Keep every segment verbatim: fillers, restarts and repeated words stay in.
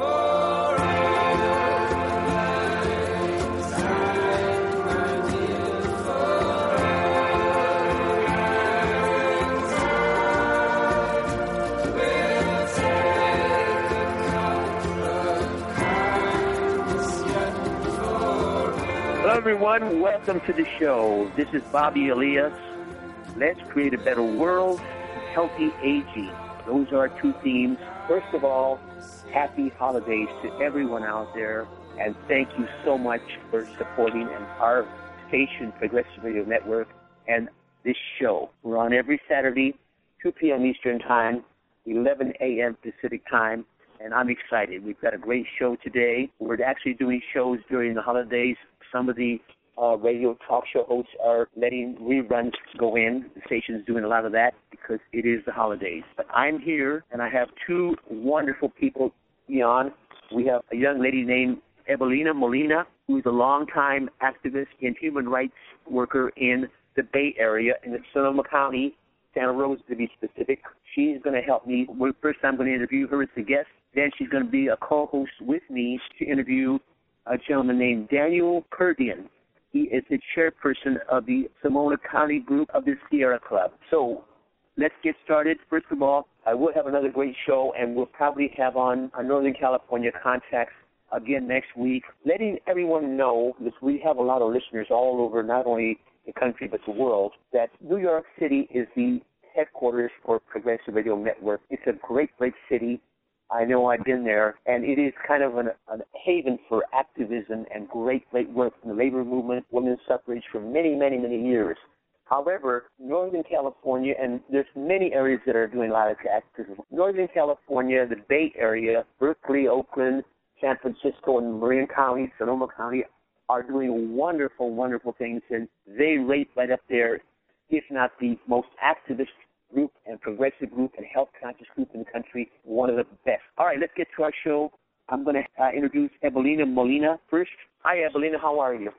Hello, everyone. Welcome to the show. This is Bobby Elias. Let's create a better world, healthy aging. Those are our two themes. First of all, happy holidays to everyone out there, and thank you so much for supporting our station, Progressive Radio Network, and this show. We're on every Saturday, two p.m. Eastern Time, eleven a.m. Pacific Time, and I'm excited. We've got a great show today. We're actually doing shows during the holidays. Some of the uh, radio talk show hosts are letting reruns go in. The station's doing a lot of that because it is the holidays. But I'm here, and I have two wonderful people on. We have a young lady named Evelina Molina, who is a longtime activist and human rights worker in the Bay Area, in the Sonoma County, Santa Rosa to be specific. She's going to help me. First, I'm going to interview her as a guest. Then she's going to be a co-host with me to interview a gentleman named Daniel Kurdian. He is the chairperson of the Sonoma County group of the Sierra Club. So let's get started. First of all, I will have another great show, and we'll probably have on our Northern California contacts again next week, letting everyone know, because we have a lot of listeners all over, not only the country but the world, that New York City is the headquarters for Progressive Radio Network. It's a great, great city. I know I've been there, and it is kind of an, a haven for activism and great, great work in the labor movement, women's suffrage for many, many, many years. However, Northern California, and there's many areas that are doing a lot of activism. Northern California, the Bay Area, Berkeley, Oakland, San Francisco, and Marin County, Sonoma County, are doing wonderful, wonderful things, and they rate right up there, if not the most activist group and progressive group and health-conscious group in the country, one of the best. All right, let's get to our show. I'm going to uh, introduce Evelina Molina first. Hi, Evelina. How are you?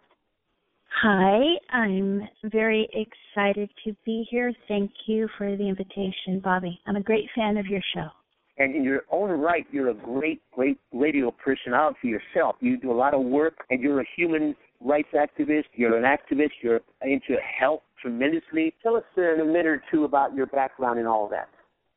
Hi. I'm very excited to be here. Thank you for the invitation, Bobby. I'm a great fan of your show. And in your own right, you're a great, great radio personality yourself. You do a lot of work, and you're a human rights activist. You're an activist. You're into health tremendously. Tell us in a minute or two about your background and all that.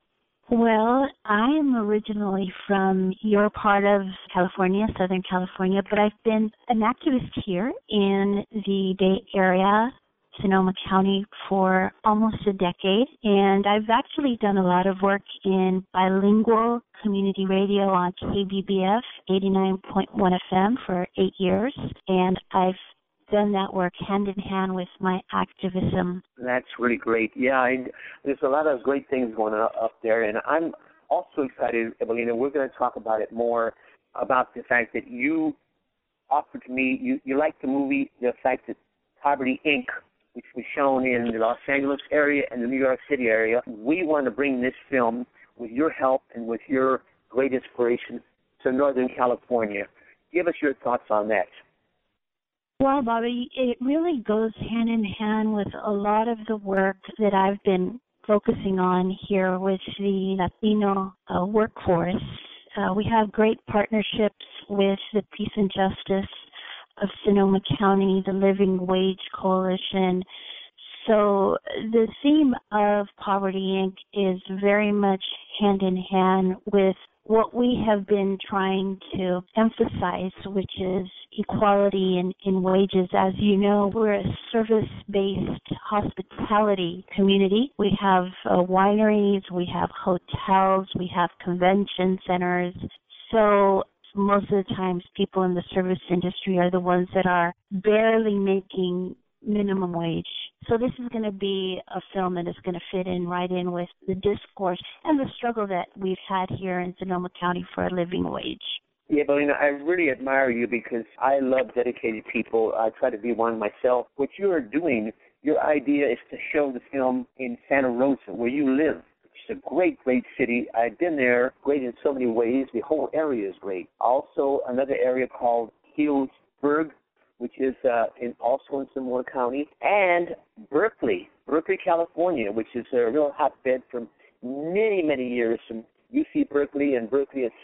Well, I am originally from your part of California, Southern California, but I've been an activist here in the Bay Area, Sonoma County, for almost a decade, and I've actually done a lot of work in bilingual community radio on K B B F eighty-nine point one F M for eight years, and I've done that work hand in hand with my activism. That's really great. Yeah, I, there's a lot of great things going on up there, and I'm also excited, Evelina. We're going to talk about it more, about the fact that you offered to me, you, you liked the movie, the fact that Poverty, Incorporated, which was shown in the Los Angeles area and the New York City area. We want to bring this film, with your help and with your great inspiration, to Northern California. Give us your thoughts on that. Well, Bobby, it really goes hand in hand with a lot of the work that I've been focusing on here with the Latino uh, workforce. Uh, we have great partnerships with the Peace and Justice of Sonoma County, the Living Wage Coalition. So the theme of Poverty, Incorporated is very much hand in hand with what we have been trying to emphasize, which is equality in, in wages. As you know, we're a service-based hospitality community. We have uh, wineries, we have hotels, we have convention centers. So most of the times people in the service industry are the ones that are barely making minimum wage. So this is going to be a film that is going to fit in right in with the discourse and the struggle that we've had here in Sonoma County for a living wage. Yeah, Belina, I really admire you because I love dedicated people. I try to be one myself. What you are doing, your idea is to show the film in Santa Rosa, where you live. It's a great, great city. I've been there, great in so many ways. The whole area is great. Also, another area called Healdsburg, which is uh, in also in Sonoma County, and Berkeley, Berkeley, California, which is a real hotbed from many, many years from U C Berkeley and Berkeley itself.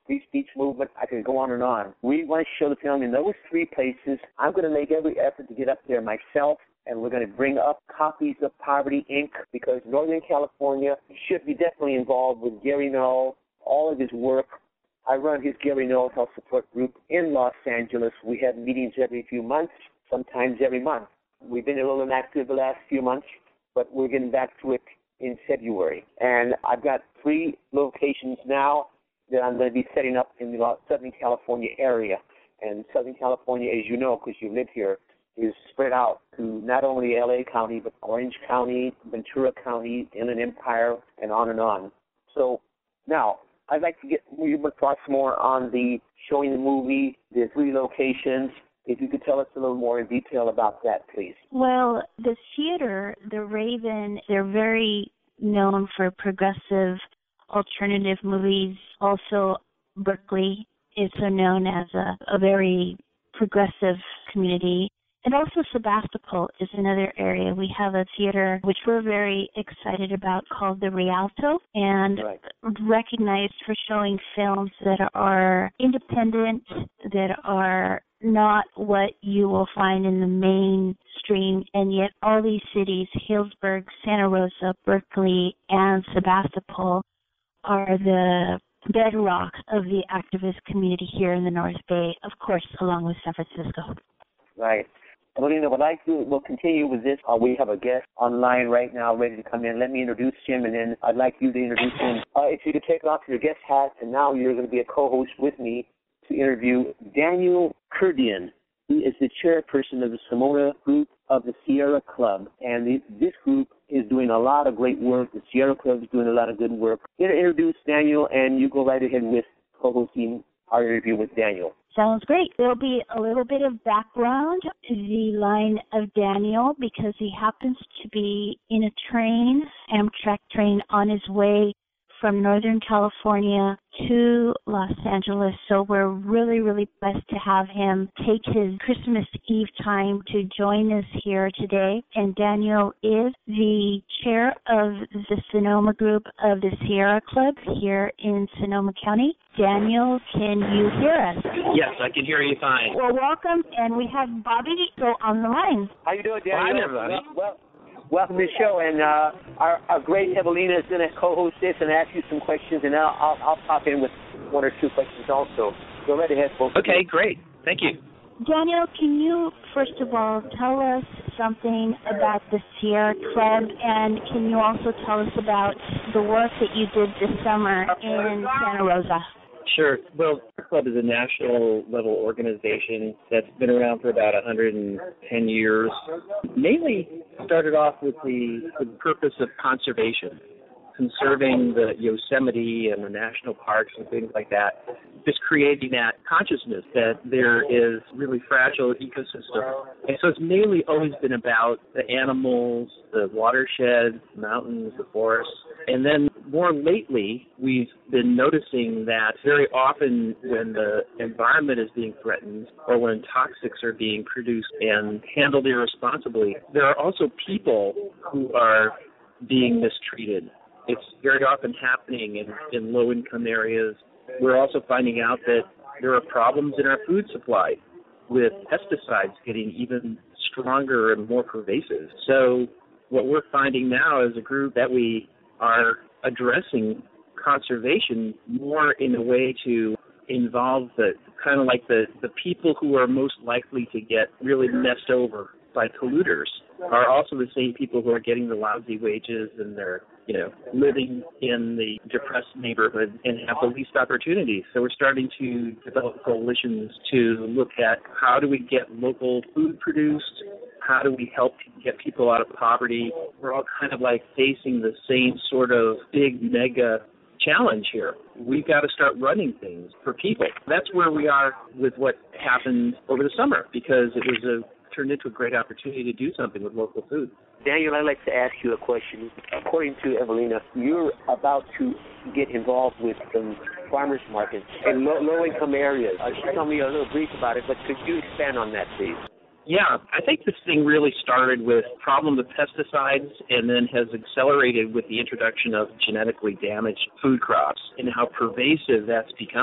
free speech movement. I could go on and on. We want to show the film in those three places. I'm going to make every effort to get up there myself, and we're going to bring up copies of Poverty, Incorporated, because Northern California should be definitely involved with Gary Null, all of his work. I run his Gary Null Health Support Group in Los Angeles. We have meetings every few months, sometimes every month. We've been a little inactive the last few months, but we're getting back to it in February. And I've got three locations now that I'm going to be setting up in the Southern California area. And Southern California, as you know, because you live here, is spread out to not only L A County, but Orange County, Ventura County, Inland Empire, and on and on. So now, I'd like to get your thoughts more on the showing the movie, the three locations. If you could tell us a little more in detail about that, please. Well, the theater, the Raven, they're very known for progressive alternative movies. Also, Berkeley is so known as a, a very progressive community. And also Sebastopol is another area. We have a theater which we're very excited about called the Rialto, and right. recognized for showing films that are independent, that are not what you will find in the mainstream, and yet all these cities, Healdsburg, Santa Rosa, Berkeley, and Sebastopol, are the bedrock of the activist community here in the North Bay, of course, along with San Francisco. Right. Evelina, what I'd like to, we'll continue with this. Uh, we have a guest online right now ready to come in. Let me introduce him, and then I'd like you to introduce him. Uh, if you could take off your guest hat, and now you're going to be a co-host with me to interview Daniel Kurdian. He is the chairperson of the Simona Group of the Sierra Club, and the, this group is doing a lot of great work. The Sierra Club is doing a lot of good work. I'm going to introduce Daniel, and you go right ahead with co-hosting our interview with Daniel. Sounds great. There'll be a little bit of background to the line of Daniel because he happens to be in a train, Amtrak train, on his way from Northern California to Los Angeles. So we're really, really blessed to have him take his Christmas Eve time to join us here today. And Daniel is the chair of the Sonoma Group of the Sierra Club here in Sonoma County. Daniel, can you hear us? Yes, I can hear you fine. Well, welcome, and we have Bobby go on the line. How you doing, Daniel? Hi, everybody. Well, well, welcome to the show, and uh, our, our great Evelina is going to co-host this and ask you some questions, and I'll, I'll, I'll pop in with one or two questions also. Go right ahead, folks. Okay, great. Thank you. Daniel, can you, first of all, tell us something about the Sierra Club, and can you also tell us about the work that you did this summer in Santa Rosa? Sure. Well, our club is a national-level organization that's been around for about one hundred ten years. Mainly started off with the, the purpose of conservation, conserving the Yosemite and the national parks and things like that, just creating that consciousness that there is really fragile ecosystem. And so it's mainly always been about the animals, the watershed, the mountains, the forests. And then more lately, we've been noticing that very often when the environment is being threatened or when toxics are being produced and handled irresponsibly, there are also people who are being mistreated. It's very often happening in, in low-income areas. We're also finding out that there are problems in our food supply with pesticides getting even stronger and more pervasive. So what we're finding now is a group that we are addressing conservation more in a way to involve the kind of like the, the people who are most likely to get really messed over by polluters are also the same people who are getting the lousy wages and they're, you know, living in the depressed neighborhood and have the least opportunities. So we're starting to develop coalitions to look at how do we get local food produced, how do we help get people out of poverty. We're all kind of like facing the same sort of big mega challenge here. We've got to start running things for people. That's where we are with what happened over the summer because it was a turned into a great opportunity to do something with local food. Daniel, I'd like to ask you a question. According to Evelina, you're about to get involved with some farmers markets in low, low-income areas. Uh, she told me a little brief about it, but could you expand on that, please? Yeah, I think this thing really started with problem with pesticides and then has accelerated with the introduction of genetically damaged food crops and how pervasive that's becoming.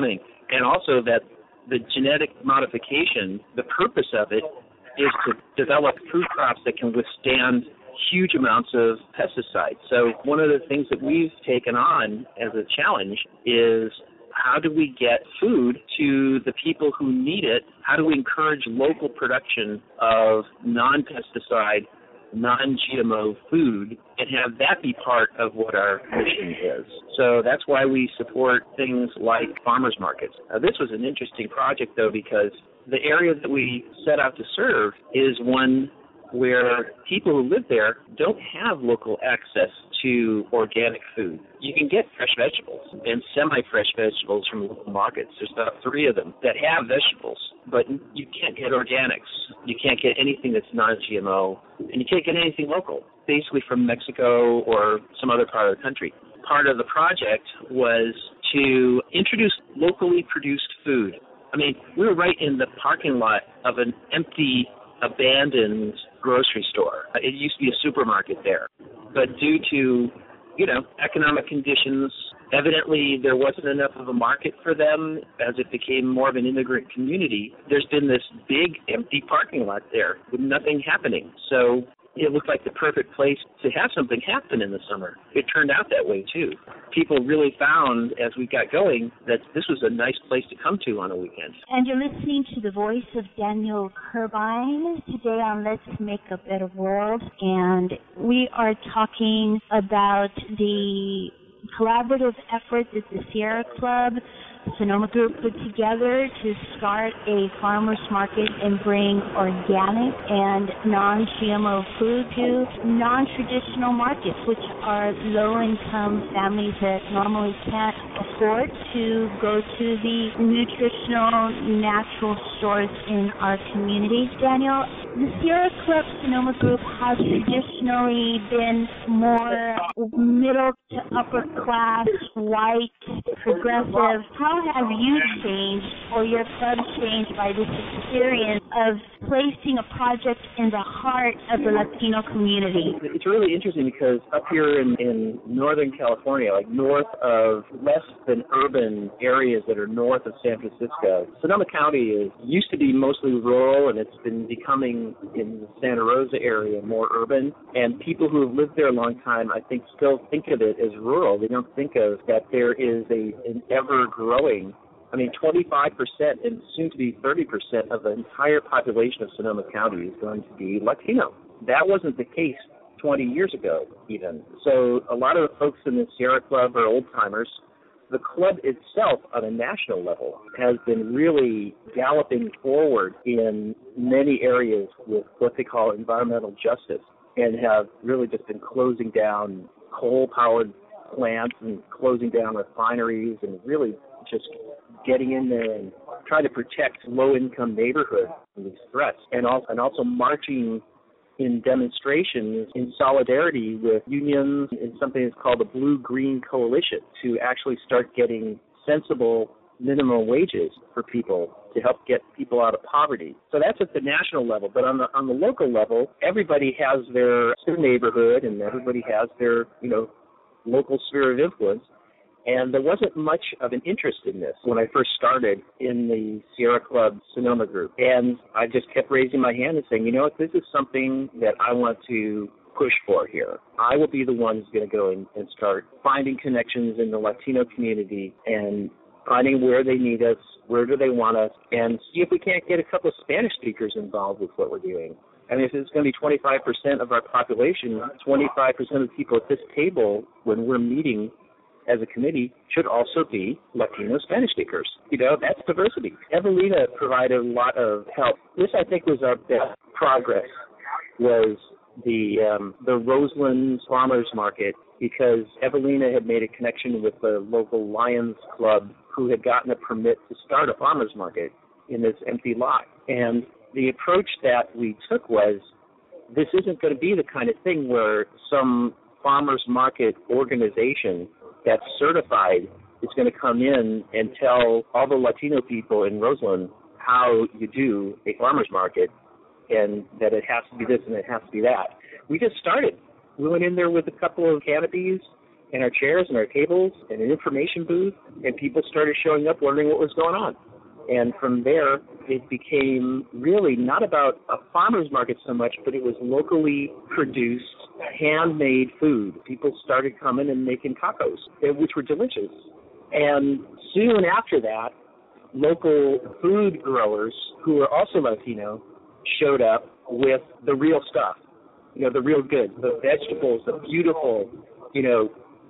and also that the genetic modification, the purpose of it is to develop food crops that can withstand huge amounts of pesticides. So one of the things that we've taken on as a challenge is how do we get food to the people who need it? How do we encourage local production of non-pesticide, non-G M O food and have that be part of what our mission is? So that's why we support things like farmers markets. Now, this was an interesting project, though, because the area that we set out to serve is one where people who live there don't have local access to organic food. You can get fresh vegetables and semi-fresh vegetables from local markets. There's about three of them that have vegetables, but you can't get organics. You can't get anything that's non-G M O, and you can't get anything local, basically from Mexico or some other part of the country. Part of the project was to introduce locally produced food. I mean, we were right in the parking lot of an empty, abandoned grocery store. It used to be a supermarket there. But due to, you know, economic conditions, evidently there wasn't enough of a market for them as it became more of an immigrant community. There's been this big empty parking lot there with nothing happening. So it looked like the perfect place to have something happen in the summer. It turned out that way, too. People really found, as we got going, that this was a nice place to come to on a weekend. And you're listening to the voice of Daniel Curbine today on Let's Make a Better World. And we are talking about the collaborative effort that the Sierra Club Sonoma Group put together to start a farmers market and bring organic and non-G M O food to non-traditional markets, which are low-income families that normally can't afford to go to the nutritional, natural stores in our community. Daniel, the Sierra Club Sonoma Group has traditionally been more middle to upper class, white, progressive. How have you changed, or your club changed, by this experience of placing a project in the heart of the Latino community? It's really interesting because up here in, in Northern California, like north of less than urban areas that are north of San Francisco, Sonoma County is used to be mostly rural, and it's been becoming in the Santa Rosa area more urban. And people who have lived there a long time, I think, still think of it as rural. They don't think of that there is a an ever-growing I mean, twenty-five percent and soon to be thirty percent of the entire population of Sonoma County is going to be Latino. That wasn't the case twenty years ago, even. So a lot of the folks in the Sierra Club are old-timers. The club itself, on a national level, has been really galloping forward in many areas with what they call environmental justice, and have really just been closing down coal-powered plants and closing down refineries and really just getting in there and trying to protect low-income neighborhoods from these threats, and also, and also marching in demonstrations in solidarity with unions in something that's called the Blue-Green Coalition to actually start getting sensible minimum wages for people to help get people out of poverty. So that's at the national level. But on the on the local level, everybody has their, their neighborhood, and everybody has their, you know, local sphere of influence. And there wasn't much of an interest in this when I first started in the Sierra Club Sonoma Group. And I just kept raising my hand and saying, you know what, this is something that I want to push for here. I will be the one who's going to go in and start finding connections in the Latino community and finding where they need us, where do they want us, and see if we can't get a couple of Spanish speakers involved with what we're doing. I mean, if it's going to be twenty-five percent of our population, twenty-five percent of the people at this table when we're meeting as a committee should also be Latino Spanish speakers. You know, that's diversity. Evelina provided a lot of help. This, I think, was our best progress, was the um, the Roseland Farmers Market, because Evelina had made a connection with the local Lions Club who had gotten a permit to start a farmers market in this empty lot. And the approach that we took was, this isn't going to be the kind of thing where some farmers market organization that's certified is going to come in and tell all the Latino people in Roseland how you do a farmer's market and that it has to be this and it has to be that. We just started. We went in there with a couple of canopies and our chairs and our tables and an information booth, and people started showing up wondering what was going on. And from there, it became really not about a farmer's market so much, but it was locally produced, handmade food. People started coming and making tacos, which were delicious. And soon after that, local food growers who were also Latino showed up with the real stuff, you know, the real good, the vegetables, the beautiful, you know,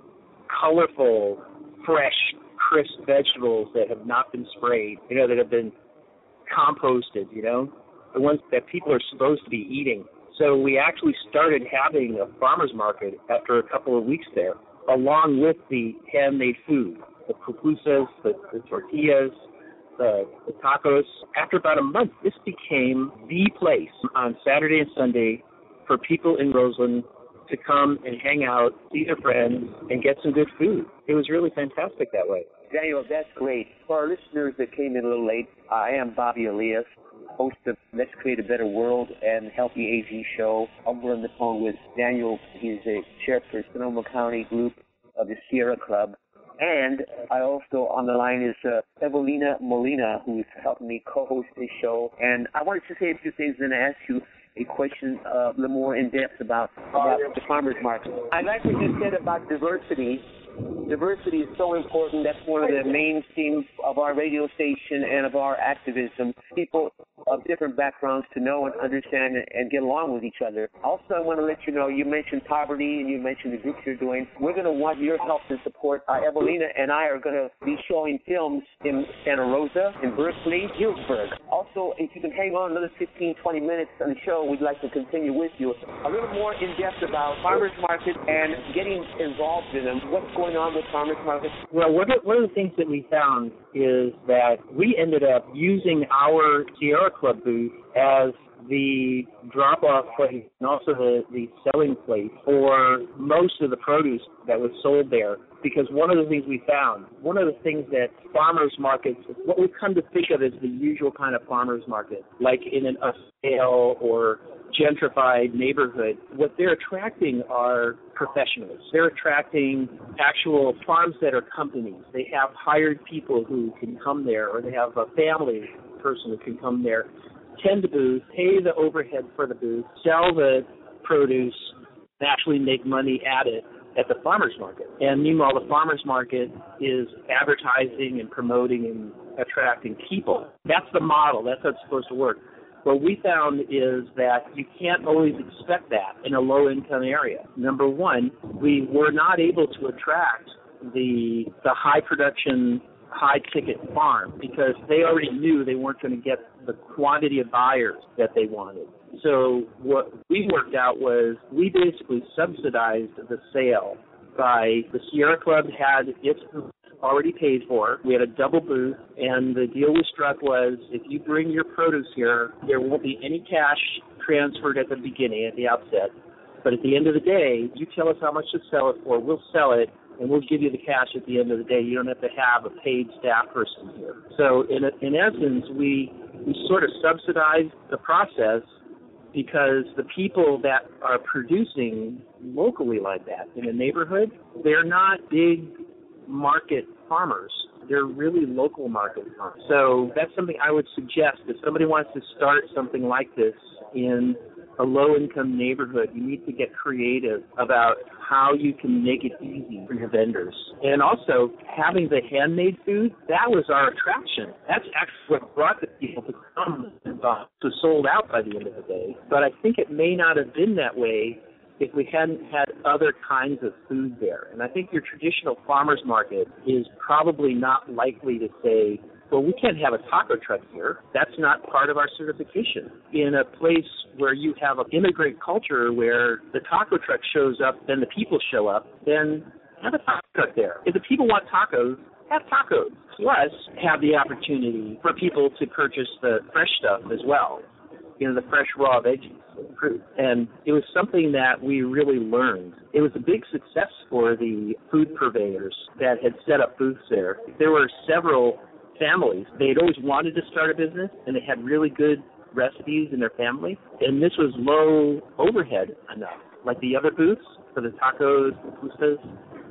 colorful, fresh, crisp vegetables that have not been sprayed, you know, that have been composted, you know, the ones that people are supposed to be eating. So we actually started having a farmer's market after a couple of weeks there, along with the handmade food, the pupusas, the, the tortillas, the, the tacos. After about a month, this became the place on Saturday and Sunday for people in Roseland to come and hang out, see their friends, and get some good food. It was really fantastic that way. Daniel, that's great. For our listeners that came in a little late, I am Bobby Elias, host of Let's Create a Better World and Healthy Aging Show. I'm on the phone with Daniel. He's a chair for Sonoma County group of the Sierra Club. And I also, on the line is uh, Evelina Molina, who's helping me co-host this show. And I wanted to say a few things and ask you a question uh, a little more in depth about, about the farmers market. I like what you said about diversity. Diversity is so important. That's one of the main themes of our radio station and of our activism. People of different backgrounds to know and understand and get along with each other. Also, I want to let you know, you mentioned poverty and you mentioned the groups you're doing. We're going to want your help and support. Uh, Evelina and I are going to be showing films in Santa Rosa, in Berkeley, Healdsburg. Also, if you can hang on another fifteen, twenty minutes on the show, we'd like to continue with you a little more in depth about farmers markets and getting involved in them. What's going on with farmers markets? Well, one of, one of the things that we found is that we ended up using our Sierra Club booth as the drop-off place and also the, the selling place for most of the produce that was sold there. Because one of the things we found, one of the things that farmers markets, what we've come to think of as the usual kind of farmers market, like in an upscale or gentrified neighborhood, what they're attracting are professionals. They're attracting actual farms that are companies. They have hired people who can come there, or they have a family person who can come there, tend the booth, pay the overhead for the booth, sell the produce, and actually make money at it at the farmer's market. And meanwhile, the farmer's market is advertising and promoting and attracting people. That's the model. That's how it's supposed to work. What we found is that you can't always expect that in a low-income area. Number one, we were not able to attract the the high-production, high-ticket farm because they already knew they weren't going to get the quantity of buyers that they wanted. So what we worked out was we basically subsidized the sale by the Sierra Club had its booth already paid for. We had a double booth, and the deal we struck was if you bring your produce here, there won't be any cash transferred at the beginning, at the outset. But at the end of the day, you tell us how much to sell it for, we'll sell it, and we'll give you the cash at the end of the day. You don't have to have a paid staff person here. So in in essence, we we sort of subsidized the process because the people that are producing locally like that in a neighborhood, they're not big market farmers. They're really local market farmers. So that's something I would suggest. If somebody wants to start something like this in a low-income neighborhood, you need to get creative about how you can make it easy for your vendors. And also, having the handmade food, that was our attraction. That's actually what brought the people to come and buy. It was sold out by the end of the day. But I think it may not have been that way if we hadn't had other kinds of food there. And I think your traditional farmer's market is probably not likely to say, well, we can't have a taco truck here. That's not part of our certification. In a place where you have an immigrant culture where the taco truck shows up, then the people show up, then have a taco truck there. If the people want tacos, have tacos. Plus, have the opportunity for people to purchase the fresh stuff as well, you know, the fresh raw veggies and fruit. And it was something that we really learned. It was a big success for the food purveyors that had set up booths there. There were several families. They had always wanted to start a business, and they had really good recipes in their family. And this was low overhead enough. Like the other booths for the tacos, the pupusas,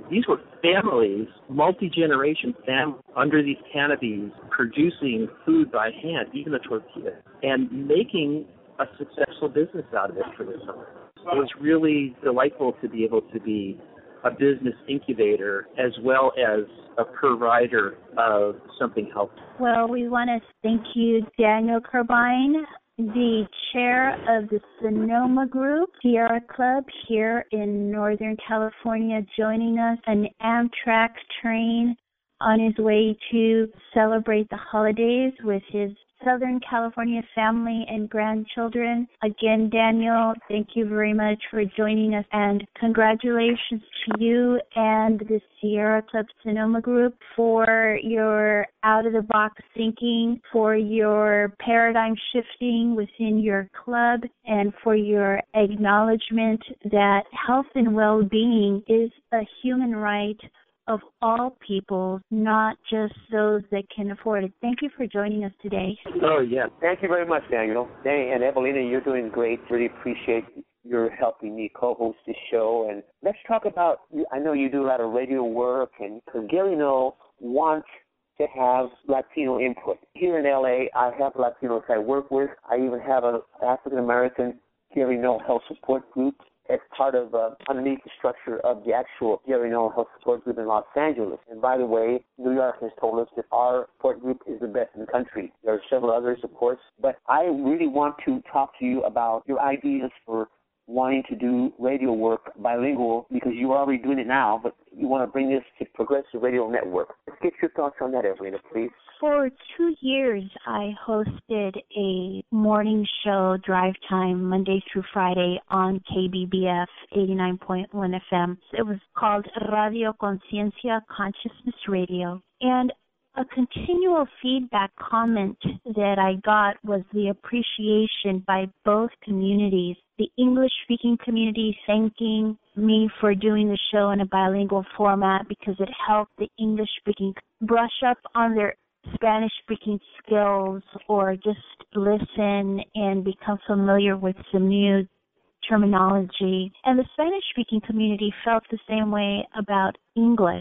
These were families, multi-generation families, under these canopies, producing food by hand, even the tortillas, and making a successful business out of it for the summer. It was really delightful to be able to be a business incubator as well as a provider of something helpful. Well, we want to thank you, Daniel Kerbine, the chair of the Sonoma Group, Sierra Club here in Northern California, joining us, an Amtrak train on his way to celebrate the holidays with his Southern California family and grandchildren. Again, Daniel, thank you very much for joining us, and congratulations to you and the Sierra Club Sonoma Group for your out-of-the-box thinking, for your paradigm shifting within your club, and for your acknowledgement that health and well-being is a human right of all people, not just those that can afford it. Thank you for joining us today. Oh, yeah. Thank you very much, Daniel. Danny and Evelina, you're doing great. Really appreciate your helping me co-host this show. And let's talk about, I know you do a lot of radio work, and because Gary Null wants to have Latino input. Here in L A, I have Latinos I work with. I even have an African-American Gary Null Health Support Group as part of, uh, underneath the structure of the actual Gary Null Health Support Group in Los Angeles. And by the way, New York has told us that our support group is the best in the country. There are several others, of course, but I really want to talk to you about your ideas for wanting to do radio work bilingual, because you're already doing it now, but you want to bring this to Progressive Radio Network. Let's get your thoughts on that, Evelina, please. For two years, I hosted a morning show, Drive Time, Monday through Friday on K B B F eighty-nine point one F M. It was called Radio Conciencia Consciousness Radio. And a continual feedback comment that I got was the appreciation by both communities. The English-speaking community thanking me for doing the show in a bilingual format because it helped the English-speaking brush up on their Spanish-speaking skills or just listen and become familiar with some new terminology. And the Spanish-speaking community felt the same way about English.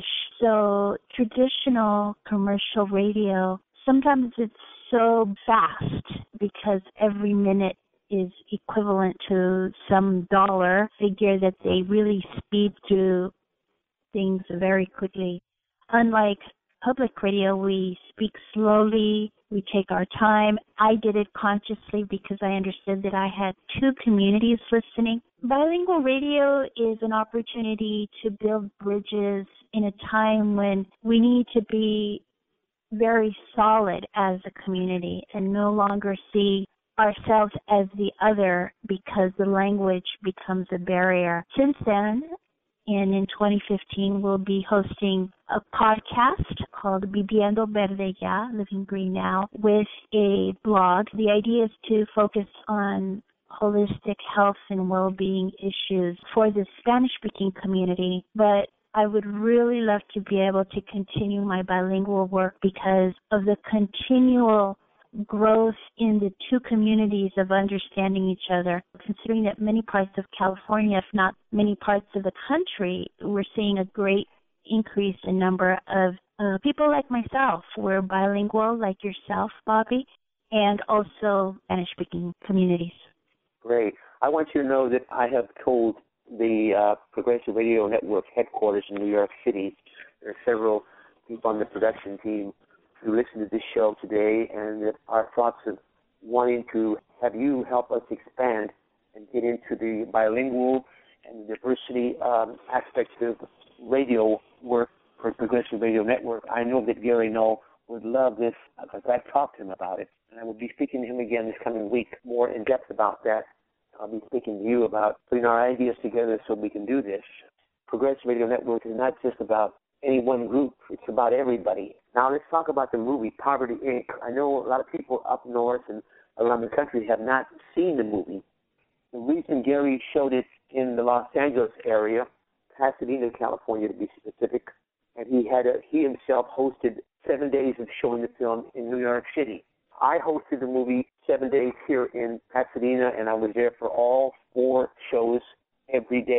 So traditional commercial radio, sometimes it's so fast because every minute is equivalent to some dollar figure that they really speed through things very quickly. Unlike public radio, we speak slowly, we take our time. I did it consciously because I understood that I had two communities listening. Bilingual radio is an opportunity to build bridges in a time when we need to be very solid as a community and no longer see ourselves as the other because the language becomes a barrier. Since then, and in twenty fifteen, we'll be hosting a podcast called Viviendo Verde Ya, Living Green Now, with a blog. The idea is to focus on holistic health and well-being issues for the Spanish-speaking community, but I would really love to be able to continue my bilingual work because of the continual growth in the two communities of understanding each other. Considering that many parts of California, if not many parts of the country, we're seeing a great increase in number of uh, people like myself. We're bilingual like yourself, Bobby, and also Spanish-speaking communities. Great. I want you to know that I have told the uh, Progressive Radio Network headquarters in New York City, there are several people on the production team who listen to this show today, and that our thoughts of wanting to have you help us expand and get into the bilingual and diversity um, aspects of radio work for Progressive Radio Network. I know that Gary Null would love this because I've talked to him about it, and I will be speaking to him again this coming week more in depth about that. I'll be speaking to you about putting our ideas together so we can do this. Progressive Radio Network is not just about any one group. It's about everybody. Now let's talk about the movie Poverty Incorporated. I know a lot of people up north and around the country have not seen the movie. The reason Gary showed it in the Los Angeles area, Pasadena, California to be specific, and he had a, he himself hosted seven days of showing the film in New York City. I hosted the movie seven days here in Pasadena, and I was there for all four shows every day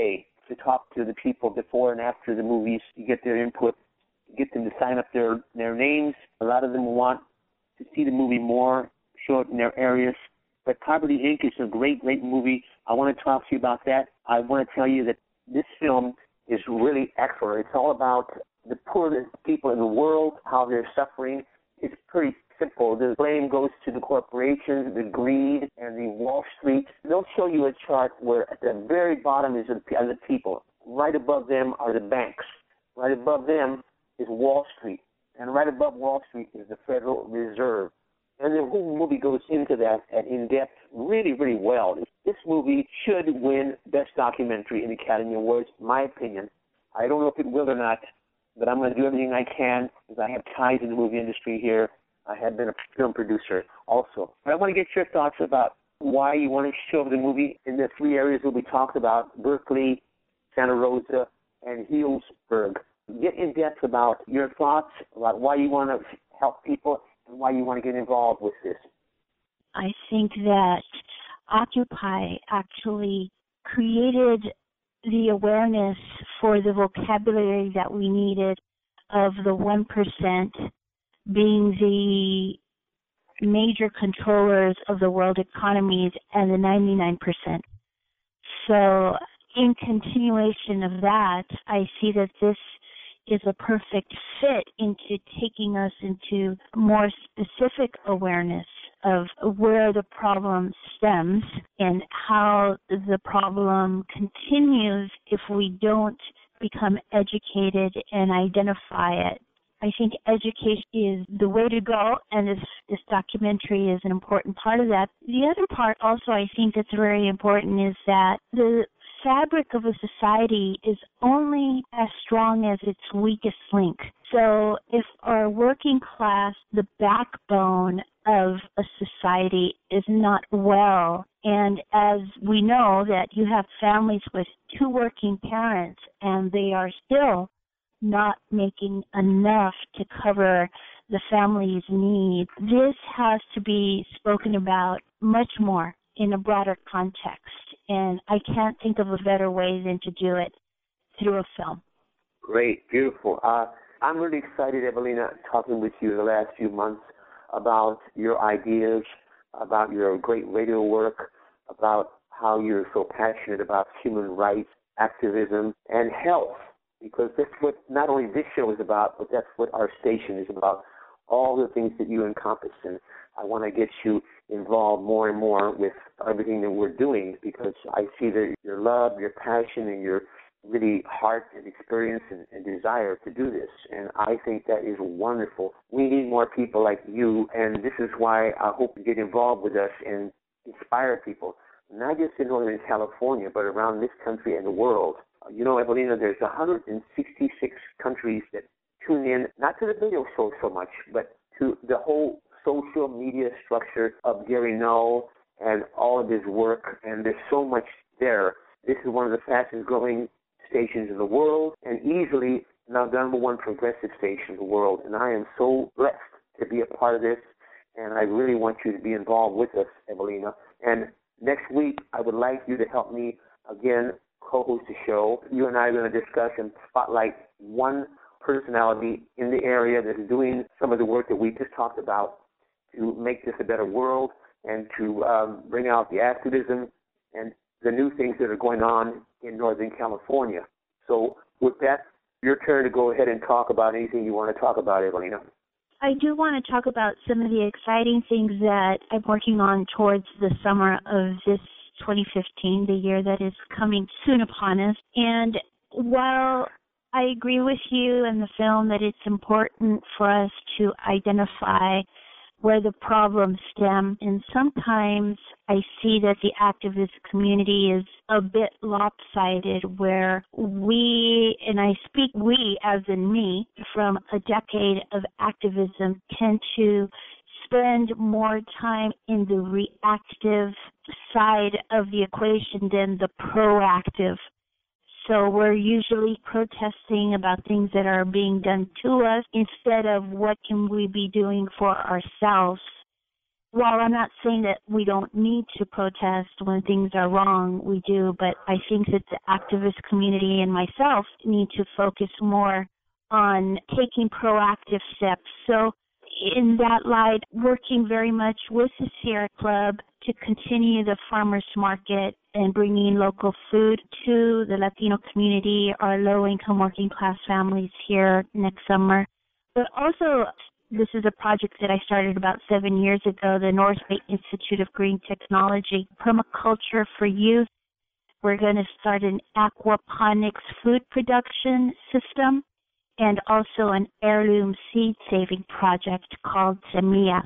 to talk to the people before and after the movies. You get their input, get them to sign up their, their names. A lot of them want to see the movie more, show it in their areas. But Poverty Incorporated is a great, great movie. I want to talk to you about that. I want to tell you that this film is really excellent. It's all about the poorest people in the world, how they're suffering. It's pretty simple. The blame goes to the corporations, the greed, and the Wall Street. They'll show you a chart where at the very bottom is the, are the people. Right above them are the banks. Right above them is Wall Street. And right above Wall Street is the Federal Reserve. And the whole movie goes into that and in depth really, really well. This movie should win Best Documentary in the Academy Awards, in my opinion. I don't know if it will or not, but I'm going to do everything I can because I have ties in the movie industry here. I have been a film producer also. But I want to get your thoughts about why you want to show the movie in the three areas that we talked about, Berkeley, Santa Rosa, and Healdsburg. Get in depth about your thoughts about why you want to help people and why you want to get involved with this. I think that Occupy actually created the awareness for the vocabulary that we needed of the one percent being the major controllers of the world economies and the ninety-nine percent. So in continuation of that, I see that this is a perfect fit into taking us into more specific awareness of where the problem stems and how the problem continues if we don't become educated and identify it. I think education is the way to go, and this, this documentary is an important part of that. The other part also I think that's very important is that the fabric of a society is only as strong as its weakest link. So if our working class, the backbone of a society, is not well, and as we know that you have families with two working parents and they are still not making enough to cover the family's needs, this has to be spoken about much more in a broader context. And I can't think of a better way than to do it through a film. Great, beautiful. Uh, I'm really excited, Evelina, talking with you the last few months about your ideas, about your great radio work, about how you're so passionate about human rights, activism, and health, because that's what not only this show is about, but that's what our station is about, all the things that you encompass. And I want to get you involved more and more with everything that we're doing, because I see that your love, your passion, and your really heart and experience and, and desire to do this. And I think that is wonderful. We need more people like you, and this is why I hope you get involved with us and inspire people, not just in Northern California, but around this country and the world. You know, Evelina, there's one hundred sixty-six countries that tune in, not to the video show so much, but to the whole social media structure of Gary Null and all of his work, and there's so much there. This is one of the fastest growing stations in the world, and easily now the number one progressive station in the world. And I am so blessed to be a part of this, and I really want you to be involved with us, Evelina. And next week, I would like you to help me again co-host the show. You and I are going to discuss and spotlight one personality in the area that is doing some of the work that we just talked about to make this a better world and to um, bring out the activism and the new things that are going on in Northern California. So with that, your turn to go ahead and talk about anything you want to talk about, Evelina. I do want to talk about some of the exciting things that I'm working on towards the summer of this twenty fifteen, the year that is coming soon upon us. And while I agree with you in the film that it's important for us to identify where the problems stem, and sometimes I see that the activist community is a bit lopsided, where we, and I speak we as in me, from a decade of activism, tend to spend more time in the reactive side of the equation than the proactive. So we're usually protesting about things that are being done to us instead of what can we be doing for ourselves. while I'm not saying that we don't need to protest when things are wrong, we do, but I think that the activist community and myself need to focus more on taking proactive steps. So in that light, working very much with the Sierra Club to continue the farmers market and bringing local food to the Latino community, our low-income working class families here next summer. But also, this is a project that I started about seven years ago, the North Bay Institute of Green Technology, Permaculture for Youth. We're going to start an aquaponics food production system and also an heirloom seed saving project called Semilla.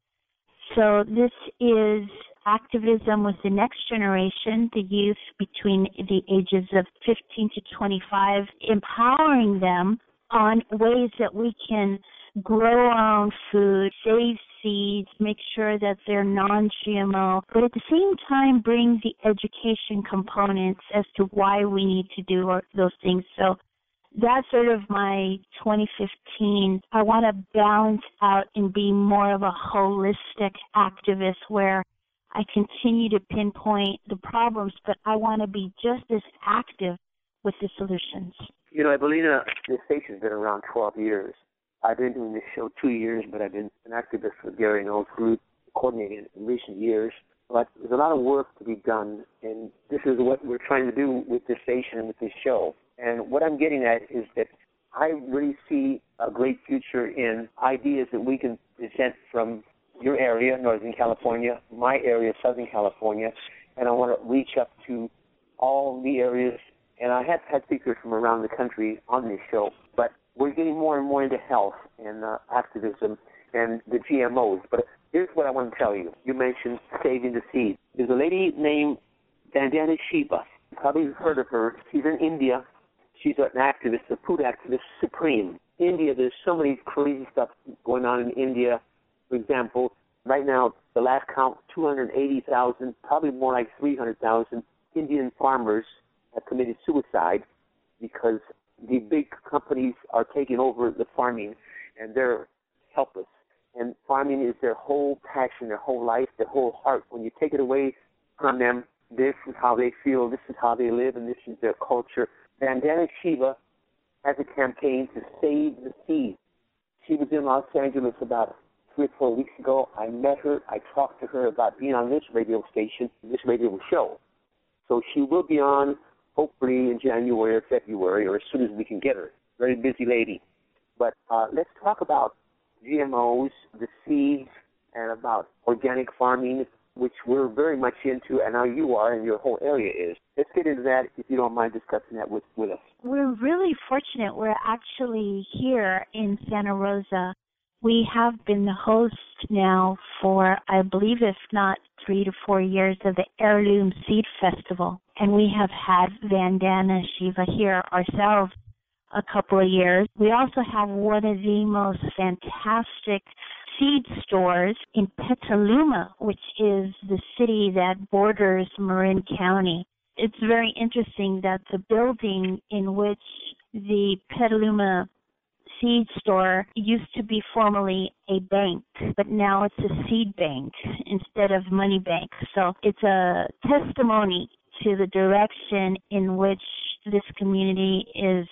So this is activism with the next generation, the youth between the ages of fifteen to twenty-five, empowering them on ways that we can grow our own food, save seeds, make sure that they're non-G M O, but at the same time bring the education components as to why we need to do those things. So that's sort of my twenty fifteen. I want to balance out and be more of a holistic activist where I continue to pinpoint the problems, but I want to be just as active with the solutions. You know, Evelina, this station's been around twelve years. I've been doing this show two years, but I've been an activist for Gary and Old Group, coordinating in recent years. But there's a lot of work to be done, and this is what we're trying to do with this station and with this show. And what I'm getting at is that I really see a great future in ideas that we can present from your area, Northern California, my area, Southern California, and I want to reach up to all the areas. And I have had speakers from around the country on this show, but we're getting more and more into health and uh, activism and the G M Os. But here's what I want to tell you. You mentioned saving the seeds. There's a lady named Vandana Shiva. You probably heard of her. She's in India. She's an activist, a food activist supreme. India, there's so many crazy stuff going on in India. For example, right now, the last count, two hundred eighty thousand, probably more like three hundred thousand Indian farmers have committed suicide because the big companies are taking over the farming and they're helpless. And farming is their whole passion, their whole life, their whole heart. When you take it away from them, this is how they feel, this is how they live, and this is their culture. Vandana Shiva has a campaign to save the seeds. She was in Los Angeles about three or four weeks ago. I met her. I talked to her about being on this radio station, this radio show. So she will be on hopefully in January or February, or as soon as we can get her. Very busy lady. But uh, let's talk about G M Os, the seeds, and about organic farming, which we're very much into, and now you are, and your whole area is. Let's get into that, if you don't mind discussing that with, with us. We're really fortunate. We're actually here in Santa Rosa. We have been the host now for, I believe, if not three to four years of the Heirloom Seed Festival. And we have had Vandana Shiva here ourselves a couple of years. We also have one of the most fantastic seed stores in Petaluma, which is the city that borders Marin County. It's very interesting that the building in which the Petaluma seed store used to be formerly a bank, but now it's a seed bank instead of money bank. So it's a testimony to the direction in which this community is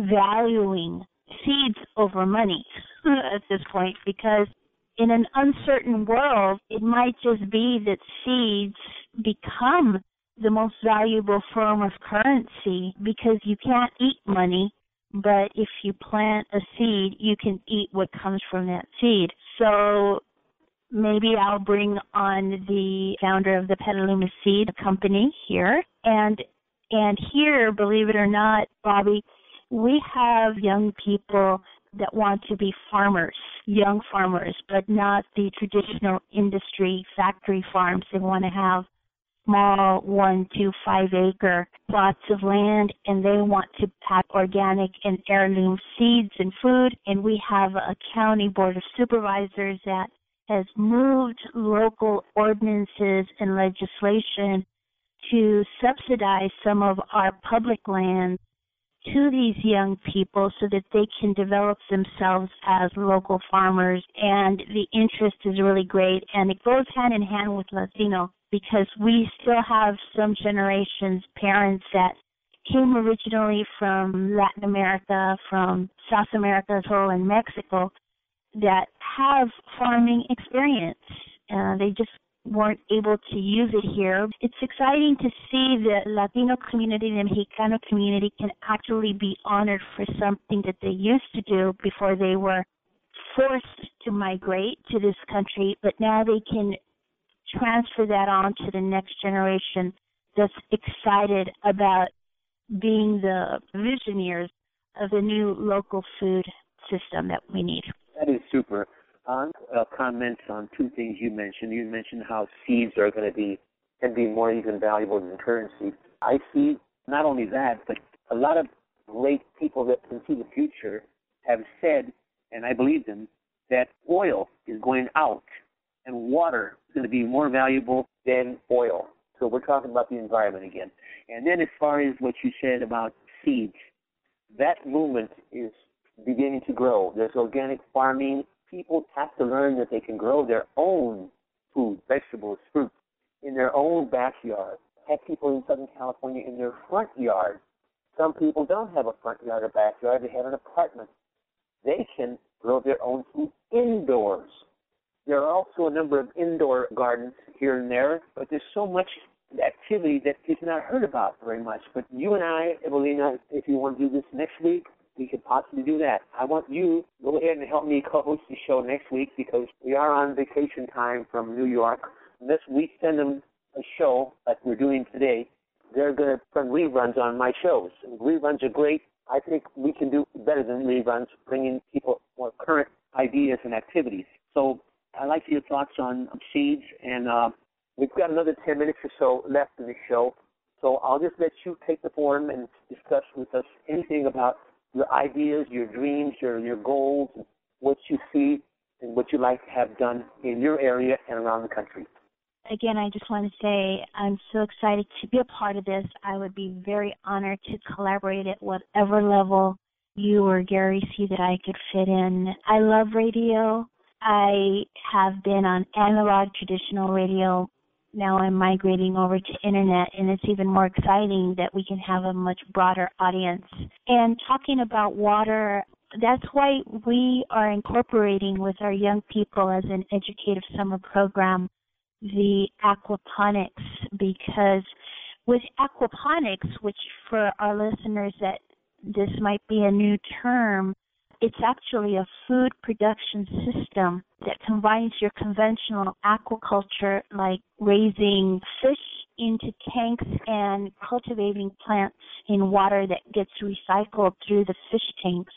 valuing seeds over money at this point, because in an uncertain world, it might just be that seeds become the most valuable form of currency because you can't eat money, but if you plant a seed, you can eat what comes from that seed. So maybe I'll bring on the founder of the Petaluma Seed Company here. And and here, believe it or not, Bobby, we have young people that want to be farmers, young farmers, but not the traditional industry factory farms. They want to have small one, two, five acre plots of land, and they want to have organic and heirloom seeds and food. And we have a county board of supervisors that has moved local ordinances and legislation to subsidize some of our public land to these young people so that they can develop themselves as local farmers. And the interest is really great, and it goes hand in hand with Latino because we still have some generations, parents that came originally from Latin America, from South America as well, and Mexico, that have farming experience. Uh, they just weren't able to use it here. It's exciting to see the Latino community, the Mexicano community, can actually be honored for something that they used to do before they were forced to migrate to this country, but now they can transfer that on to the next generation that's excited about being the visionaries of the new local food system that we need. That is super. On uh, comments on two things you mentioned. You mentioned how seeds are going to be can be more even valuable than currency. I see not only that, but a lot of great people that can see the future have said, and I believe them, that oil is going out and water is going to be more valuable than oil. So we're talking about the environment again. And then as far as what you said about seeds, that movement is beginning to grow. There's organic farming. People have to learn that they can grow their own food, vegetables, fruit, in their own backyard. I have people in Southern California in their front yard. Some people don't have a front yard or backyard. They have an apartment. They can grow their own food indoors. There are also a number of indoor gardens here and there, but there's so much activity that is not heard about very much. But you and I, Evelina, if you want to do this next week, we could possibly do that. I want you to go ahead and help me co-host the show next week because we are on vacation time from New York. Unless we send them a show like we're doing today, they're going to run reruns on my shows. And reruns are great. I think we can do better than reruns, bringing people more current ideas and activities. So I'd like your thoughts on seeds, and uh, we've got another ten minutes or so left in the show. So I'll just let you take the forum and discuss with us anything about your ideas, your dreams, your, your goals, what you see and what you'd like to have done in your area and around the country. Again, I just want to say I'm so excited to be a part of this. I would be very honored to collaborate at whatever level you or Gary see that I could fit in. I love radio. I have been on analog traditional radio. Now I'm migrating over to internet, and it's even more exciting that we can have a much broader audience. And talking about water, that's why we are incorporating with our young people as an educative summer program the aquaponics, because with aquaponics, which for our listeners that this might be a new term, it's actually a food production system that combines your conventional aquaculture, like raising fish into tanks and cultivating plants in water that gets recycled through the fish tanks.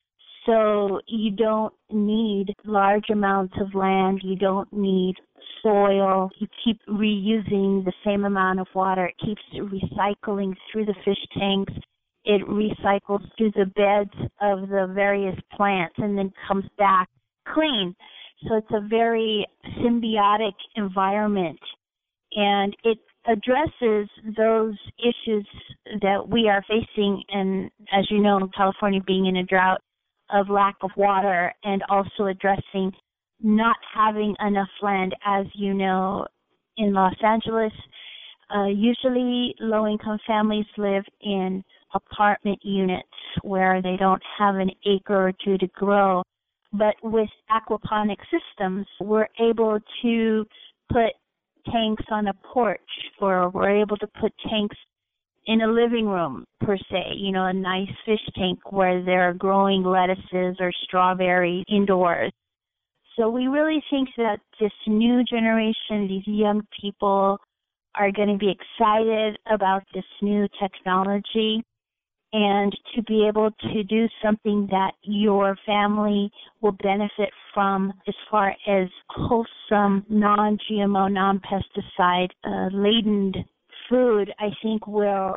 So you don't need large amounts of land. You don't need soil. You keep reusing the same amount of water. It keeps recycling through the fish tanks. It recycles through the beds of the various plants and then comes back clean. So it's a very symbiotic environment, and it addresses those issues that we are facing, and as you know, California being in a drought, of lack of water, and also addressing not having enough land. As you know, in Los Angeles, uh, usually low-income families live in apartment units where they don't have an acre or two to grow. But with aquaponic systems, we're able to put tanks on a porch, or we're able to put tanks in a living room, per se, you know, a nice fish tank where they're growing lettuces or strawberries indoors. So we really think that this new generation, these young people, are going to be excited about this new technology, and to be able to do something that your family will benefit from as far as wholesome, non-G M O, non-pesticide uh, laden food, I think will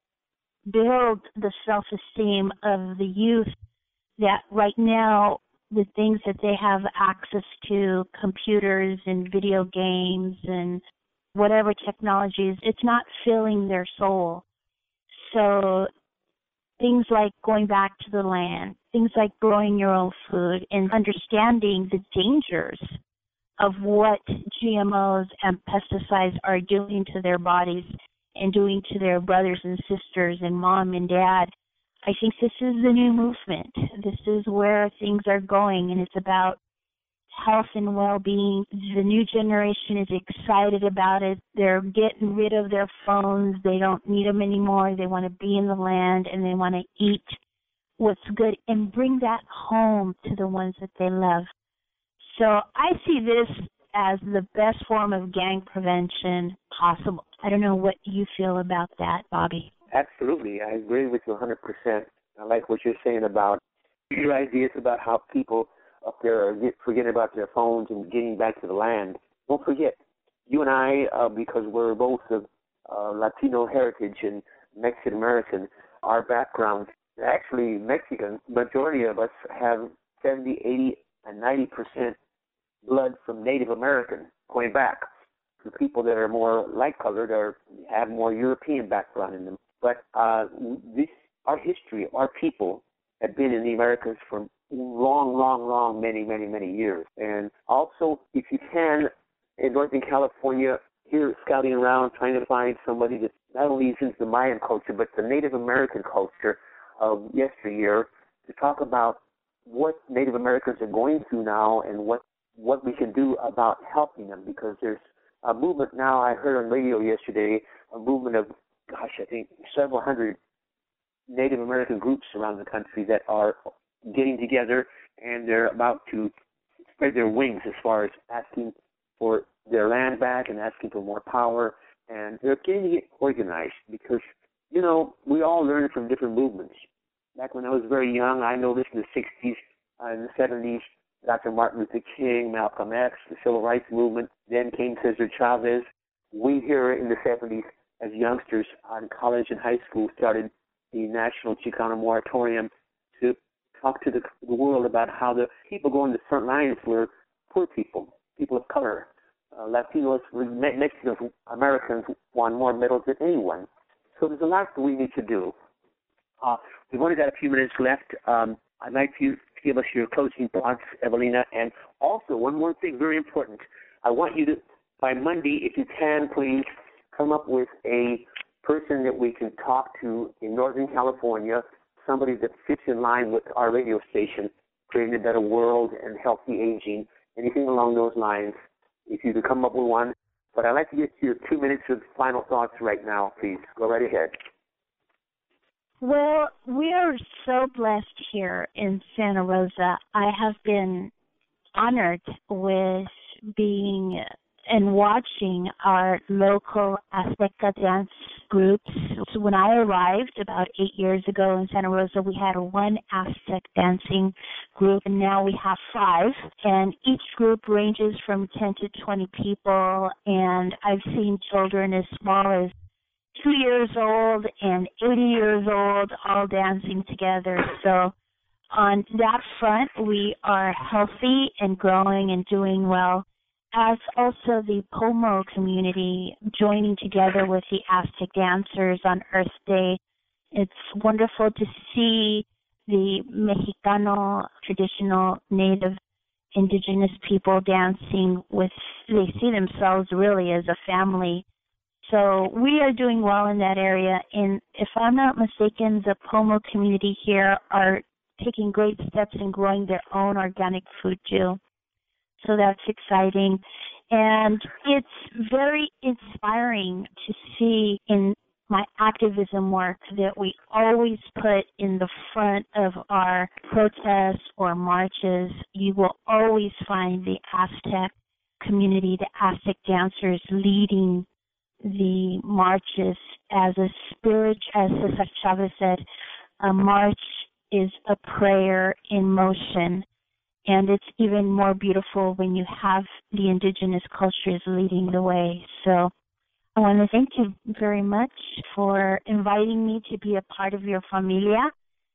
build the self-esteem of the youth that right now, the things that they have access to, computers and video games and whatever technologies, it's not filling their soul. So things like going back to the land, things like growing your own food, and understanding the dangers of what G M Os and pesticides are doing to their bodies and doing to their brothers and sisters and mom and dad. I think this is the new movement. This is where things are going, and it's about health and well-being. The new generation is excited about it. They're getting rid of their phones. They don't need them anymore. They want to be in the land, and they want to eat what's good and bring that home to the ones that they love. So I see this as the best form of gang prevention possible. I don't know what you feel about that, Bobby. Absolutely. I agree with you one hundred percent. I like what you're saying about your ideas about how people up there are get, forgetting about their phones and getting back to the land. Don't forget, you and I, uh, because we're both of uh, Latino heritage and Mexican American, our background, actually Mexican, majority of us have seventy, eighty, and ninety percent blood from Native American going back. The people that are more light-colored are have more European background in them. But uh, this, our history, our people have been in the Americas for long, long, long, many, many, many years. And also, if you can, in Northern California, here scouting around trying to find somebody that not only is into the Mayan culture, but the Native American culture of yesteryear, to talk about what Native Americans are going through now and what, what we can do about helping them, because there's a movement now, I heard on radio yesterday, a movement of, gosh, I think several hundred Native American groups around the country that are getting together, and they're about to spread their wings as far as asking for their land back and asking for more power, and they're getting to get organized because, you know, we all learn from different movements. Back when I was very young, I noticed in the sixties, uh, in the seventies, Doctor Martin Luther King, Malcolm X, the Civil Rights Movement, then came Cesar Chavez. We here in the seventies, as youngsters in college and high school, started the National Chicano Moratorium to talk to the, the world about how the people going to the front lines were poor people, people of color. Uh, Latinos, Mexicans, Americans won more medals than anyone. So there's a lot that we need to do. Uh, we've only got a few minutes left. Um, I'd like you to give us your closing thoughts, Evelina. And also, one more thing, very important. I want you to, by Monday, if you can, please, come up with a person that we can talk to in Northern California, somebody that fits in line with our radio station, creating a better world and healthy aging, anything along those lines, if you could come up with one. But I'd like to get your two minutes of final thoughts right now, please. Go right ahead. Well, we are so blessed here in Santa Rosa. I have been honored with being and watching our local Azteca dance groups. So when I arrived about eight years ago in Santa Rosa, we had one Aztec dancing group, and now we have five. And each group ranges from ten to twenty people, and I've seen children as small as two years old and eighty years old all dancing together. So on that front, we are healthy and growing and doing well, as also the Pomo community joining together with the Aztec dancers on Earth Day. It's wonderful to see the Mexicano traditional native indigenous people dancing with, they see themselves really as a family. So we are doing well in that area, and if I'm not mistaken, the Pomo community here are taking great steps in growing their own organic food too. So that's exciting. And it's very inspiring to see in my activism work that we always put in the front of our protests or marches, you will always find the Aztec community, the Aztec dancers leading the marches as a spirit, as Cesar Chavez said, a march is a prayer in motion. And it's even more beautiful when you have the indigenous cultures leading the way. So I want to thank you very much for inviting me to be a part of your familia,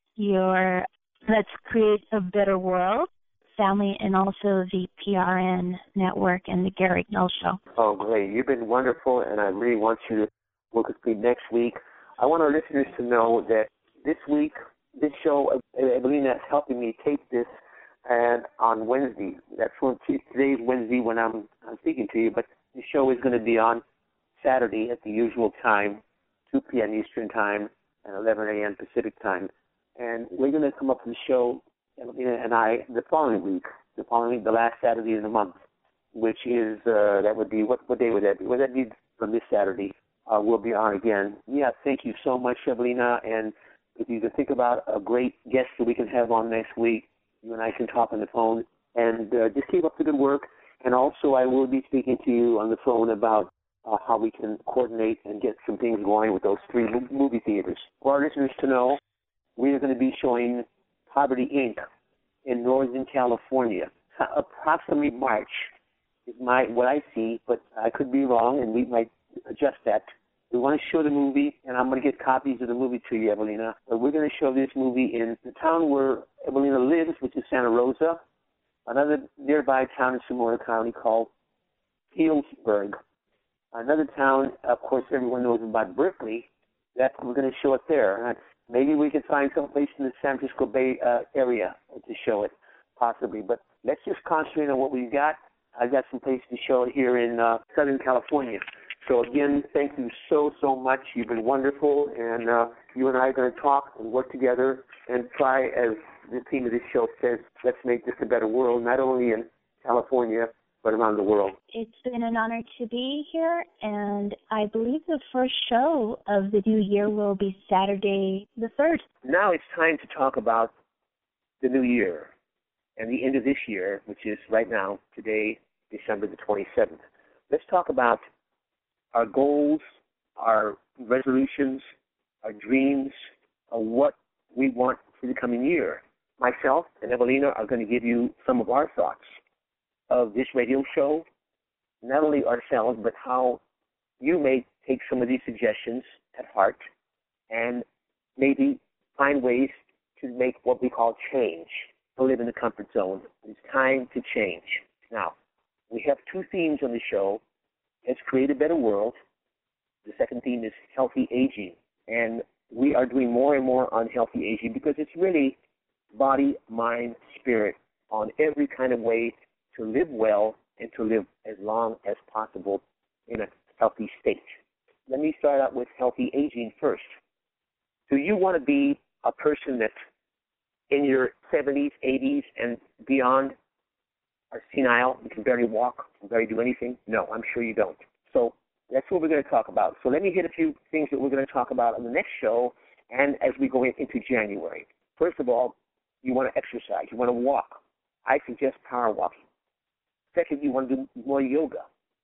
your Let's Create a Better World family, and also the P R N network and the Gary Null Show. Oh, great. You've been wonderful, and I really want you to work with me next week. I want our listeners to know that this week, this show, Evelina is helping me tape this, and on Wednesday. That's when today's Wednesday when I'm I'm speaking to you, but the show is going to be on Saturday at the usual time, two p.m. Eastern Time and eleven a.m. Pacific Time. And we're going to come up with the show, Evelina and I, the following week, the following week, the last Saturday in the month, which is, uh, that would be, what, what day would that be? Would that be from this Saturday? Uh, we'll be on again. Yeah, thank you so much, Evelina. And if you can think about a great guest that we can have on next week, you and I can talk on the phone. And uh, just keep up the good work. And also, I will be speaking to you on the phone about uh, how we can coordinate and get some things going with those three movie theaters. For our listeners to know, we are going to be showing Poverty, Incorporated in Northern California. Approximately March is my what I see, but I could be wrong, and we might adjust that. We want to show the movie, and I'm going to get copies of the movie to you, Evelina. But we're going to show this movie in the town where Evelina lives, which is Santa Rosa, another nearby town in Sonora County called Healdsburg. Another town, of course, everyone knows about Berkeley. That we're going to show it there. Maybe we can find some place in the San Francisco Bay uh, area to show it, possibly. But let's just concentrate on what we've got. I've got some places to show it here in uh, Southern California. So, again, thank you so, so much. You've been wonderful, and uh, you and I are going to talk and work together and try, as the theme of this show says, let's make this a better world, not only in California, but around the world. It's been an honor to be here, and I believe the first show of the new year will be Saturday the third. Now it's time to talk about the new year and the end of this year, which is right now, today, December the twenty-seventh. Let's talk about our goals, our resolutions, our dreams, or what we want for the coming year. Myself and Evelina are going to give you some of our thoughts of this radio show, not only ourselves, but how you may take some of these suggestions at heart and maybe find ways to make what we call change, to live in the comfort zone. It's time to change. Now, we have two themes on the show. Let's create a better world. The second theme is healthy aging. And we are doing more and more on healthy aging because it's really body, mind, spirit, on every kind of way to live well and to live as long as possible in a healthy state. Let me start out with healthy aging first. Do you want to be a person that's in your seventies, eighties, and beyond are senile, you can barely walk, can barely do anything? No, I'm sure you don't. So that's what we're going to talk about. So let me hit a few things that we're going to talk about on the next show and as we go in, into January. First of all, you want to exercise. You want to walk. I suggest power walking. Second, you want to do more yoga,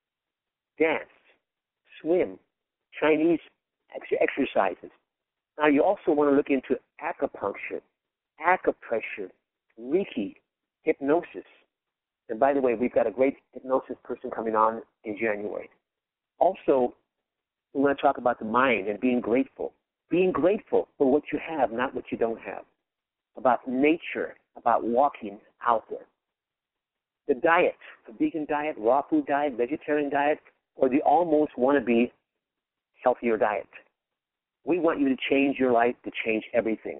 dance, swim, Chinese ex- exercises. Now, you also want to look into acupuncture, acupressure, Reiki, hypnosis. And by the way, we've got a great hypnosis person coming on in January. Also, we want to talk about the mind and being grateful. Being grateful for what you have, not what you don't have. About nature, about walking out there. The diet, the vegan diet, raw food diet, vegetarian diet, or the almost wannabe healthier diet. We want you to change your life, to change everything.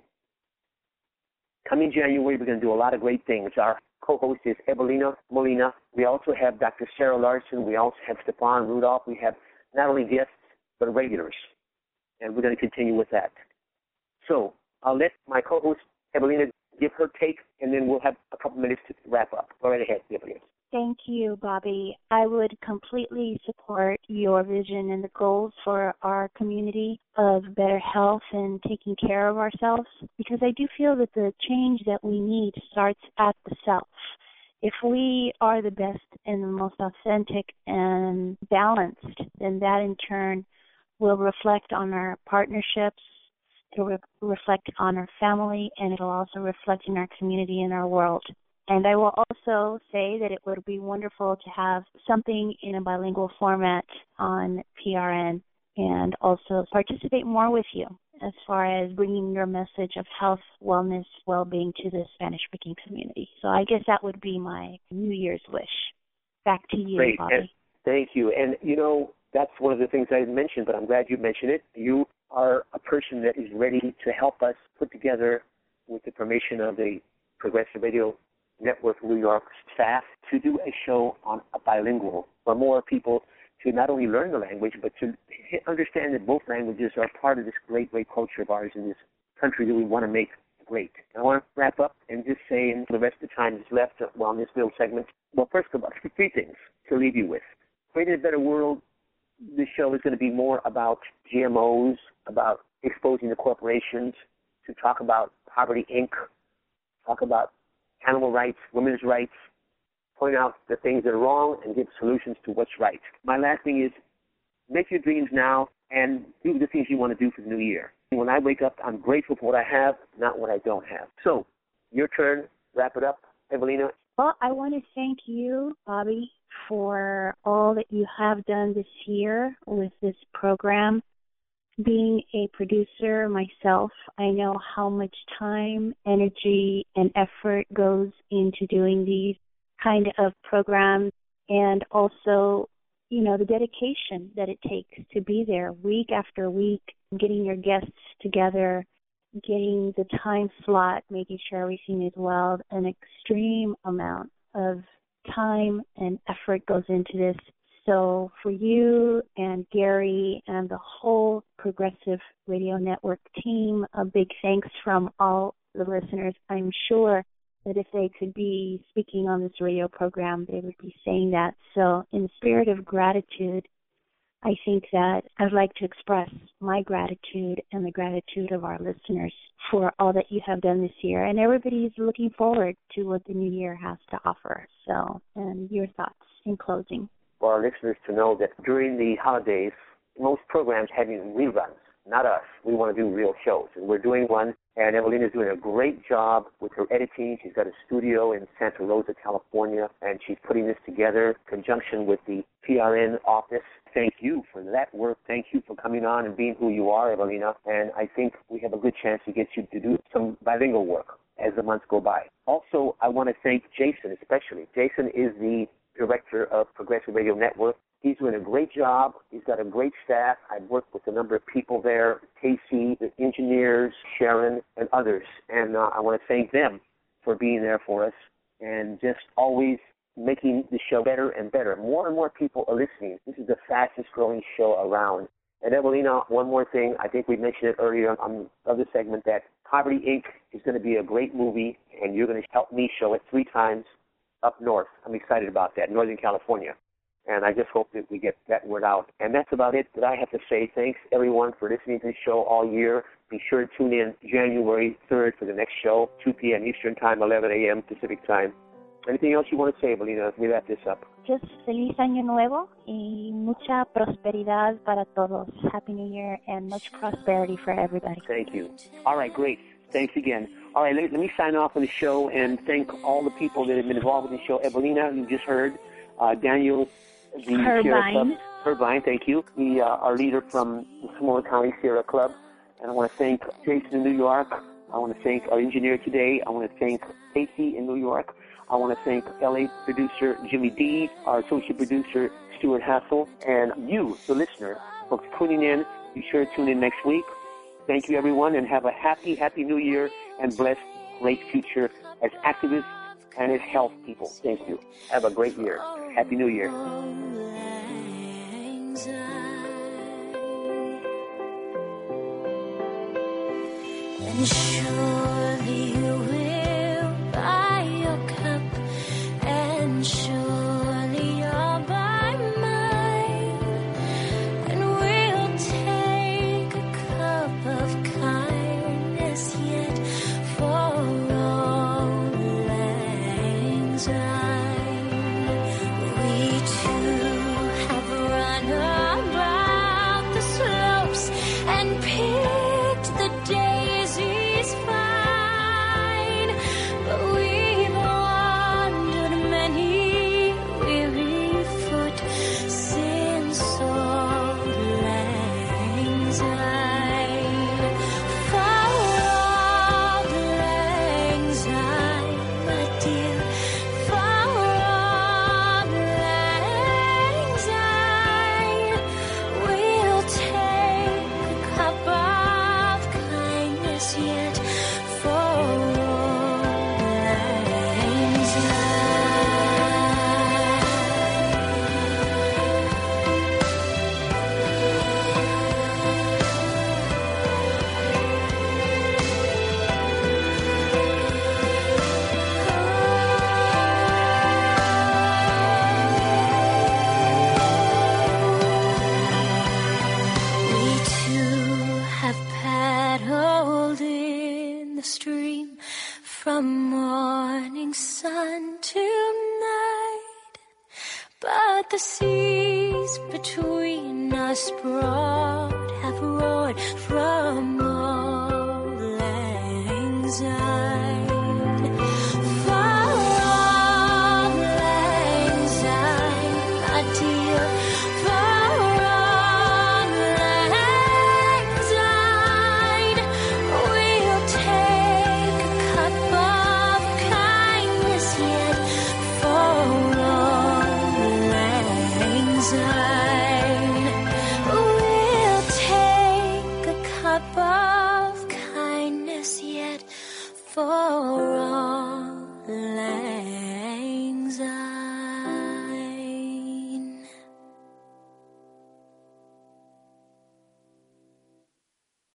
Coming January, we're going to do a lot of great things. Our co-host is Evelina Molina. We also have Doctor Sarah Larson. We also have Stefan Rudolph. We have not only guests, but regulars. And we're going to continue with that. So I'll let my co-host, Evelina, give her take, and then we'll have a couple minutes to wrap up. Go right ahead, Evelina. Thank you, Bobby. I would completely support your vision and the goals for our community of better health and taking care of ourselves, because I do feel that the change that we need starts at the self. If we are the best and the most authentic and balanced, then that in turn will reflect on our partnerships, it'll re- reflect on our family, and it'll also reflect in our community and our world. And I will also say that it would be wonderful to have something in a bilingual format on P R N and also participate more with you as far as bringing your message of health, wellness, well-being to the Spanish-speaking community. So I guess that would be my New Year's wish. Back to you, Great. Bobby. And thank you. And, you know, that's one of the things I didn't mention, but I'm glad you mentioned it. You are a person that is ready to help us put together, with the permission of the Progressive Radio Network New York staff, to do a show on a bilingual, for more people to not only learn the language, but to understand that both languages are part of this great, great culture of ours in this country that we want to make great. I want to wrap up and just say, in the rest of the time that's left well, in this little segment, well, first of all, three things to leave you with. Creating a Better World, this show is going to be more about G M Os, about exposing the corporations, to talk about Poverty Incorporated, talk about animal rights, women's rights, point out the things that are wrong and give solutions to what's right. My last thing is, make your dreams now and do the things you want to do for the new year. When I wake up, I'm grateful for what I have, not what I don't have. So, your turn. Wrap it up, Evelina. Well, I want to thank you, Bobby, for all that you have done this year with this program. Being a producer myself, I know how much time, energy, and effort goes into doing these kind of programs, and also, you know, the dedication that it takes to be there week after week, getting your guests together, getting the time slot, making sure everything is well. An extreme amount of time and effort goes into this. So for you and Gary and the whole Progressive Radio Network team, a big thanks from all the listeners. I'm sure that if they could be speaking on this radio program, they would be saying that. So in the spirit of gratitude, I think that I'd like to express my gratitude and the gratitude of our listeners for all that you have done this year. And everybody's looking forward to what the new year has to offer. So, and your thoughts in closing. For our listeners to know that during the holidays, most programs have reruns, not us. We want to do real shows, and we're doing one, and Evelina's doing a great job with her editing. She's got a studio in Santa Rosa, California, and she's putting this together in conjunction with the P R N office. Thank you for that work. Thank you for coming on and being who you are, Evelina, and I think we have a good chance to get you to do some bilingual work as the months go by. Also, I want to thank Jason especially. Jason is the director of Progressive Radio Network. He's doing a great job. He's got a great staff. I've worked with a number of people there, Casey, the engineers, Sharon, and others. And uh, I want to thank them for being there for us and just always making the show better and better. More and more people are listening. This is the fastest growing show around. And Evelina, one more thing. I think we mentioned it earlier on the other segment that Poverty Incorporated is going to be a great movie, and you're going to help me show it three times up north. I'm excited about that, Northern California. And I just hope that we get that word out. And that's about it that I have to say. Thanks, everyone, for listening to the show all year. Be sure to tune in January third for the next show, two p.m. Eastern Time, eleven a.m. Pacific Time. Anything else you want to say, Evelina, as we wrap this up? Just feliz año nuevo y mucha prosperidad para todos. Happy New Year and much prosperity for everybody. Thank you. All right, great. Thanks again. All right, let, let me sign off on the show and thank all the people that have been involved in the show. Evelina, you just heard. Uh, Daniel, the Sierra Club. Herbine, thank you. The, uh, our leader from the Sonoma County Sierra Club. And I want to thank Jason in New York. I want to thank our engineer today. I want to thank Casey in New York. I want to thank L A producer Jimmy D, our associate producer Stuart Hassel, and you, the listener, folks tuning in. Be sure to tune in next week. Thank you, everyone, and have a happy, happy New Year and blessed, great future as activists and as health people. Thank you. Have a great year. Happy New Year. And surely you will buy your cup, and surely you'll buy mine, and we'll take a cup of kindness yet for old lang syne. We too have run about the slopes and picked the daisies fine. from morning sun to night, but the seas between us broad have roared from all anxiety.